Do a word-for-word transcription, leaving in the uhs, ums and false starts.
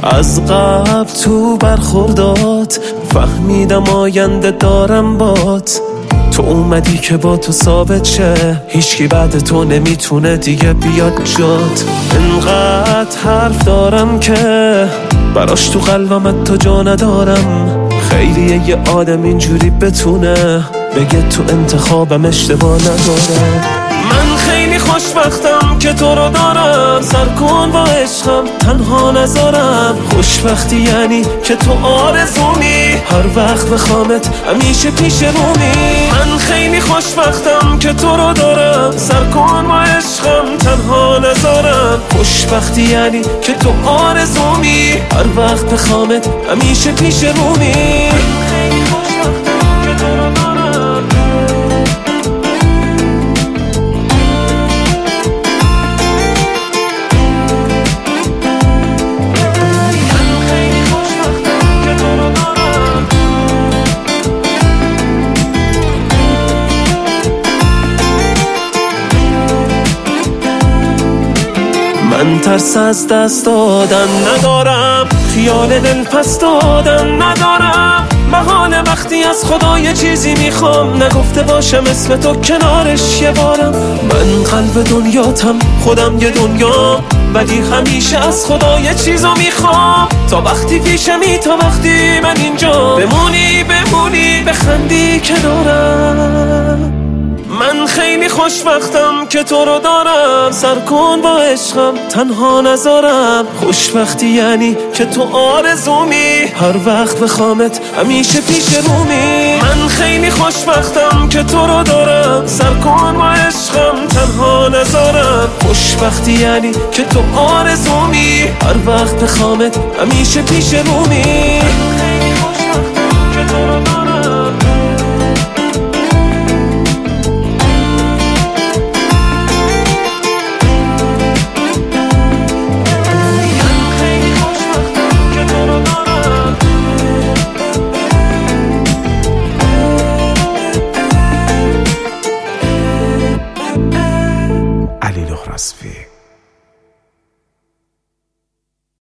از قبل تو برخوردات فهمیدم آینده دارم بات. تو اومدی که با تو ثابت شه، هیچکی بعد تو نمیتونه دیگه بیاد جات. انقدر حرف دارم که براش تو قلبم تو جا ندارم. خیلیه یه آدم اینجوری بتونه بگه تو انتخابم اشتباه نداره. من خیلی خوشبختم که تو رو دارم، سر کن با عشقم تنها نذارم. خوشبختی یعنی که تو آرزومی، هر وقت بخوامت همیشه پیش رومی. من خیلی خوشبختم که تو رو دارم، سر کن با عشقم تنها نذارم. خوشبختی یعنی که تو آرزومی، هر وقت بخوامت همیشه پیش رومی. خیلی خوشبختم که تو رو دارم. من ترس از دست دادن ندارم، خیال دل پس دادن ندارم. بهانه وقتی از خدا یه چیزی میخوام، نگفته باشم اسم تو کنارش یه بارم. من قلب دنیاتم، خودم یه دنیا، ولی همیشه از خدا یه چیزو میخوام. تا وقتی پیشمی، تا وقتی من اینجا، بمونی بمونی بخندی کنارم. من خیلی خوشبختم که تو رو دارم، سر کن با عشقم تنها نذارم. خوشبختی یعنی که تو آرزومی، هر وقت بخوامت همیشه پیش رومی. من خیلی خوشبختم که تو رو دارم، سر کن با عشقم تنها نذارم. خوشبختی یعنی که تو آرزومی، هر وقت بخوامت همیشه پیش رومی.